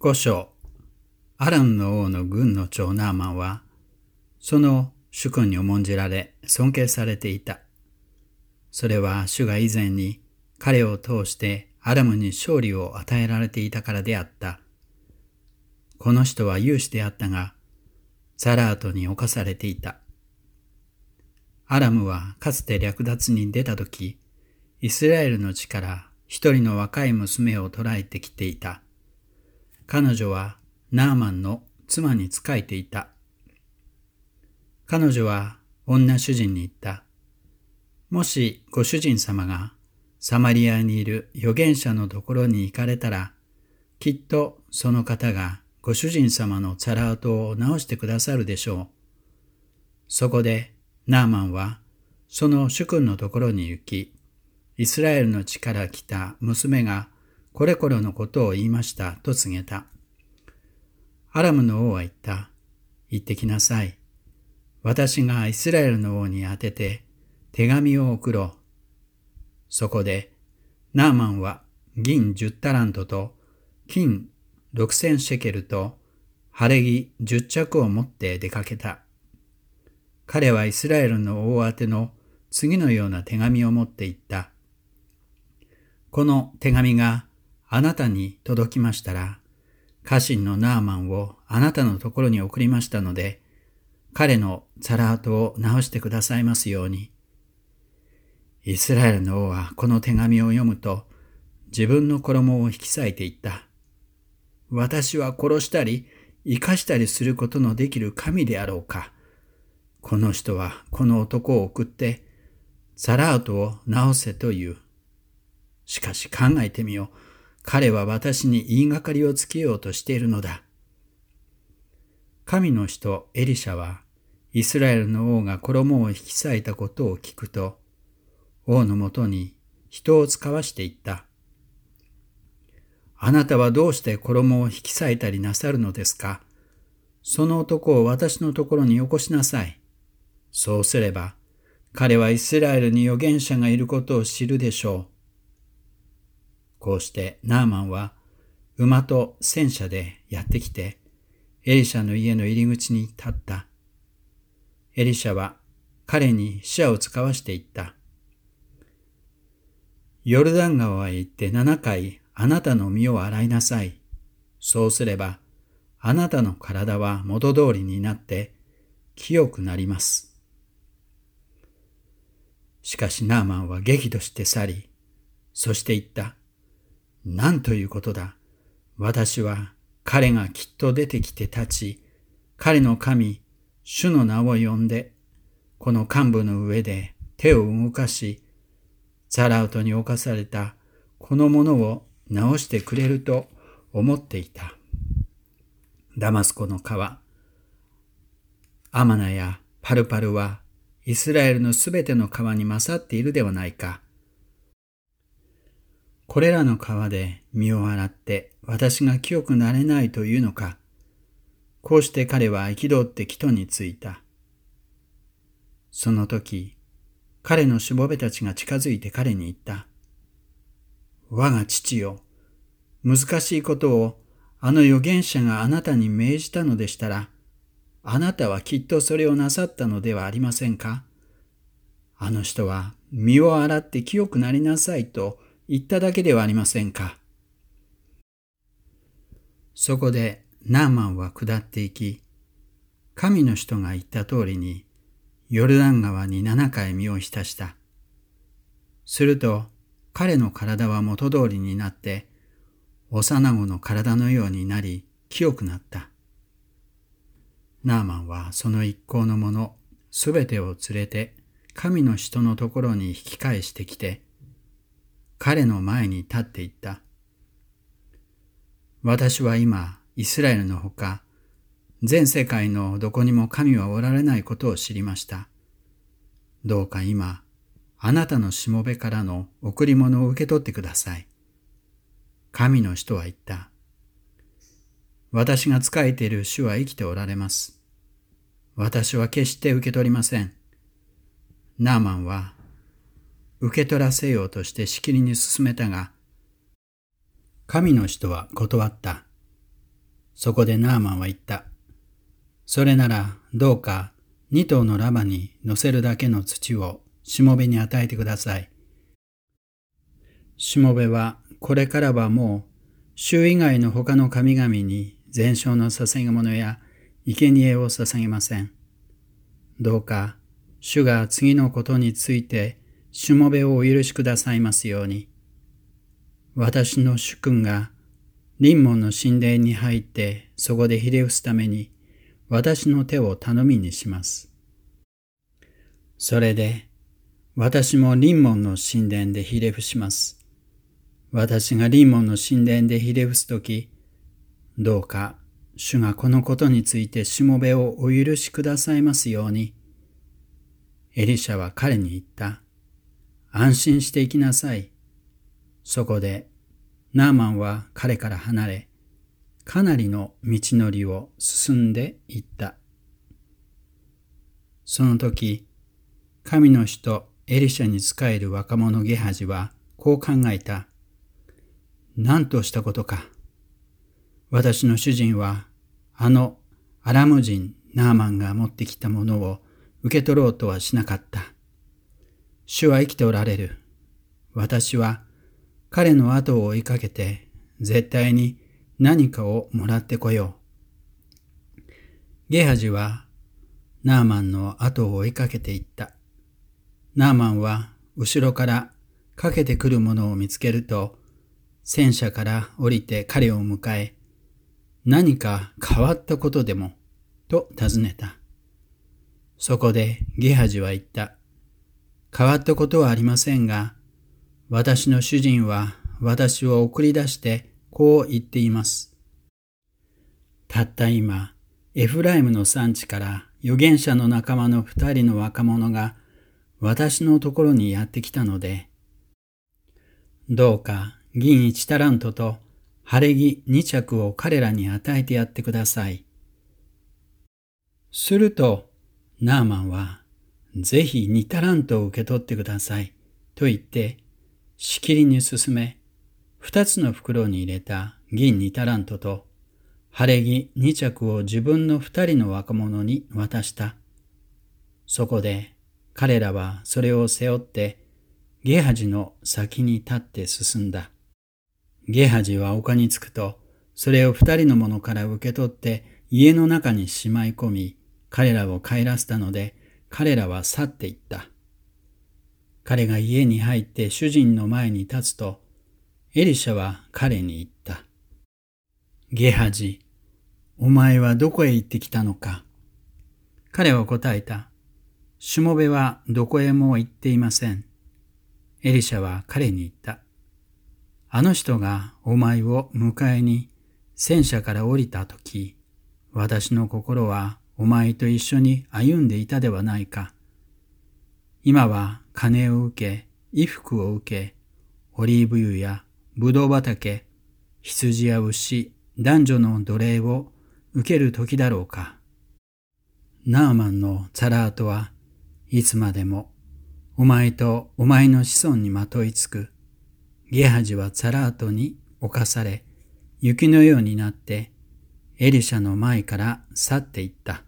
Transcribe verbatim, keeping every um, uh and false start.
五章、アラムの王の軍の長ナーマンは、その主君に重んじられ尊敬されていた。それは主が以前に彼を通してアラムに勝利を与えられていたからであった。この人は勇士であったが、ザラートに侵されていた。アラムはかつて略奪に出たとき、イスラエルの地から一人の若い娘を捕らえてきていた。彼女はナーマンの妻に仕えていた。彼女は女主人に言った。もしご主人様がサマリアにいる預言者のところに行かれたら、きっとその方がご主人様のツァラートを直してくださるでしょう。そこでナーマンはその主君のところに行き、イスラエルの地から来た娘がこれこれのことを言いましたと告げた。アラムの王は言った。行ってきなさい。私がイスラエルの王に宛てて手紙を送ろう。そこでナーマンは銀十タラントと金六千シェケルと晴れ着十着を持って出かけた。彼はイスラエルの王宛ての次のような手紙を持って行った。この手紙があなたに届きましたら、家臣のナーマンをあなたのところに送りましたので、彼のツァラートを直してくださいますように。イスラエルの王はこの手紙を読むと、自分の衣を引き裂いていった。私は殺したり生かしたりすることのできる神であろうか。この人はこの男を送って、ツァラートを直せと言う。しかし考えてみよう。彼は私に言いがかりをつけようとしているのだ。神の人エリシャは、イスラエルの王が衣を引き裂いたことを聞くと、王のもとに人を使わしていった。あなたはどうして衣を引き裂いたりなさるのですか？その男を私のところによこしなさい。そうすれば、彼はイスラエルに預言者がいることを知るでしょう。こうしてナーマンは馬と戦車でやってきて、エリシャの家の入り口に立った。エリシャは彼に使者を使わしていった。ヨルダン川へ行って七回あなたの身を洗いなさい。そうすればあなたの体は元通りになって清くなります。しかしナーマンは激怒して去り、そして言った。なんということだ。私は彼がきっと出てきて立ち、彼の神、主の名を呼んで、この幹部の上で手を動かし、ザラウトに侵されたこのものを直してくれると思っていた。ダマスコの川、アマナやパルパルはイスラエルのすべての川に勝っているではないか。これらの川で身を洗って私が清くなれないというのか。こうして彼は憤って帰途に着いた。その時、彼のしもべたちが近づいて彼に言った。我が父よ、難しいことをあの預言者があなたに命じたのでしたら、あなたはきっとそれをなさったのではありませんか。あの人は身を洗って清くなりなさいと言っただけではありませんか。そこでナーマンは下っていき、神の人が言った通りにヨルダン川に七回身を浸した。すると彼の体は元通りになって、幼子の体のようになり清くなった。ナーマンはその一行の者すべてを連れて神の人のところに引き返してきて、彼の前に立っていった。私は今、イスラエルのほか、全世界のどこにも神はおられないことを知りました。どうか今、あなたのしもべからの贈り物を受け取ってください。神の人は言った。私が仕えている主は生きておられます。私は決して受け取りません。ナーマンは、受け取らせようとしてしきりに進めたが、神の人は断った。 そこでナーマンは言った。それならどうか二頭のラバに乗せるだけの土をしもべに与えてください。しもべはこれからはもう主以外の他の神々に全焼の捧げ物や生贄を捧げません。どうか主が次のことについてしもべをお許しくださいますように。私の主君が臨門の神殿に入ってそこでひれ伏すために私の手を頼みにします。それで私も臨門の神殿でひれ伏します。私が臨門の神殿でひれ伏すとき、どうか主がこのことについてしもべをお許しくださいますように。エリシャは彼に言った。安心して行きなさい。そこでナーマンは彼から離れ、かなりの道のりを進んでいった。その時、神の人エリシャに仕える若者ゲハジはこう考えた。何としたことか。私の主人はあのアラム人ナーマンが持ってきたものを受け取ろうとはしなかった。主は生きておられる。私は彼の後を追いかけて絶対に何かをもらってこよう。ゲハジはナーマンの後を追いかけていった。ナーマンは後ろからかけてくるものを見つけると、戦車から降りて彼を迎え、何か変わったことでもと尋ねた。そこでゲハジは言った。変わったことはありませんが、私の主人は私を送り出してこう言っています。たった今、エフライムの産地から預言者の仲間の二人の若者が私のところにやってきたので、どうか銀一タラントと晴れ着二着を彼らに与えてやってください。すると、ナーマンは、ぜひ二タラントを受け取ってください、と言って、しきりに進め、二つの袋に入れた銀二タラントと、晴れ着二着を自分の二人の若者に渡した。そこで、彼らはそれを背負って、ゲハジの先に立って進んだ。ゲハジは丘に着くと、それを二人の者から受け取って家の中にしまい込み、彼らを帰らせたので、彼らは去っていった。彼が家に入って主人の前に立つと、エリシャは彼に言った。ゲハジ、お前はどこへ行ってきたのか。彼は答えた。しもべはどこへも行っていません。エリシャは彼に言った。あの人がお前を迎えに戦車から降りたとき、私の心はお前と一緒に歩んでいたではないか。今は金を受け、衣服を受け、オリーブ油やブドウ畑、羊や牛、男女の奴隷を受ける時だろうか。ナーマンのツァラートはいつまでもお前とお前の子孫にまといつく。ゲハジはツァラートに侵され、雪のようになってエリシャの前から去っていった。